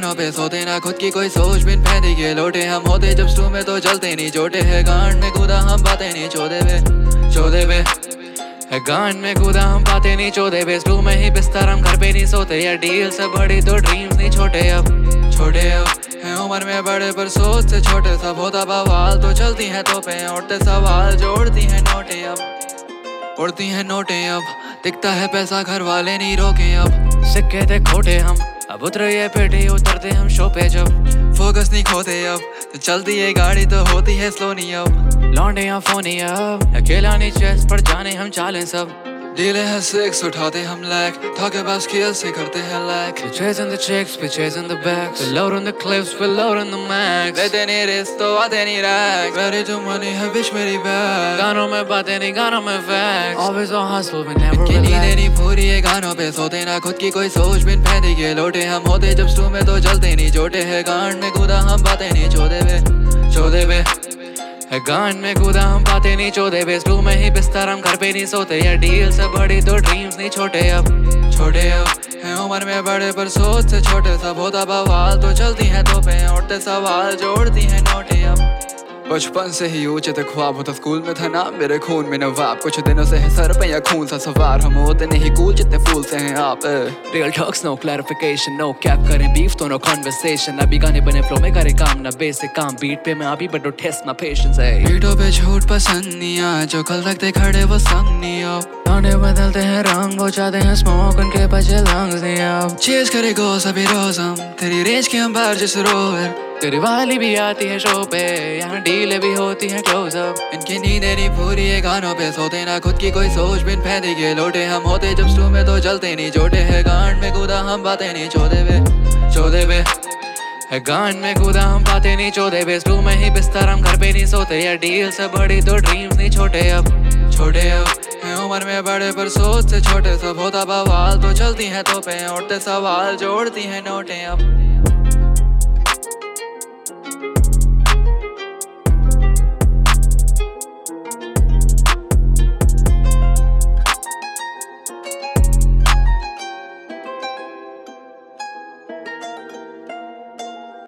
गानों पे सोते ना खुद की कोई सोच बिन फैदी के लोटे। हम होते जब स्टू में तो जलते नहीं जोटे है गांड में कूदा हम बातें नहीं चौदे पे है गांड में कूदा हम बातें नहीं चौदे पे। स्टू में ही बिस्तर हम घर पे नहीं सोते या डील से बड़ी तो ड्रीम्स नहीं छोटे अब है उम्र में बड़े पर सोच से छोटे। सब होता बवाल तो चलती है तोपे उड़ते सवाल जो उड़ती है नोटे अब दिखता है पैसा घर वाले नहीं रोके अब। सिक्के थे खोटे हम अब उतरे ये पेटी उतरते हम शो पे जब फोकस नहीं खोते अब तो चलती है गाड़ी तो होती है स्लो नहीं अब। लौंडे या फोनी अब अकेला नहीं चेस्ट पर जाने हम चालें सब डीले है सिक्स उठाते हम लैक थाके बस खेल से करते हैं लैक। We chasing the chicks, we chasing the bags, we load on the clips, we load on the max। देते नहीं रिस्क तो आते नहीं रैक ready to money है विश मेरी बैग। गानों में बातें नहीं गानों में facts, always on hustle we never relax। नींदें नहीं पूरी है गानों पे सोते ना खुद की कोई सोच बिन फैदी के लोटे। हम होते जब स्टू में तो जलते नहीं जोटे है गांड में कूदा हम बातें नहीं चौदे पे है गांड में कूदा हम बातें नहीं चौदे पे। स्टू में ही बिस्तर हम घर पे नहीं सोते या डील से बड़ी तो ड्रीम्स नहीं छोटे अब है उम्र में बड़े पर सोच से छोटे। सब होता बवाल तो चलती है तोपे उड़ते सवाल जो उड़ती है नोटे अब। बचपन से ही ऊंचे थे ख्वाब होता स्कूल में था नाम मेरे खून में नवाब। कुछ दिनों से है सर पे या खून सा सवार हम होते नहीं कूल जितने फूल से हैं आप। Real talks no clarification no cap करें बीफ तो नो कॉन्वर्सेशन। अभी गाने बने फ्लो में करे काम ना बेसिक काम बीट पे मैं अभी बट टेस्ट माय पेशेंस है। बीटों पे झूठ पसंद नहीं आ जो कल रखते खड़े वो संग नहीं अब। गाने बदलते हैं रंग वो चाहते हैं स्मोक उनके बचे लंग्स नहीं अब। चेस करे गो सभी रोज हम तेरी रेंज के हम बाहर जैसे रोवर। तेरी वाली भी आती है शो पे यहाँ डीले भी होती है क्लोज अप। इनकी नींदें नहीं पूरी है गानों पे सोते ना खुद की कोई सोच बिन फैदी के लोटे। हम होते जब स्टू में तो जलते नहीं जोटे है गांड में कूदा हम बातें नहीं चौदे पे है गांड में कूदा हम बातें नहीं चौदे पे। स्टू में ही बिस्तर हम घर पे नहीं सोते या डील से बड़ी तो ड्रीम्स नहीं छोटे अब है उम्र में बड़े पर सोच से छोटे। सब होता बवाल तो चलती है तोपे उड़ते सवाल जो उड़ती है नोटे अब।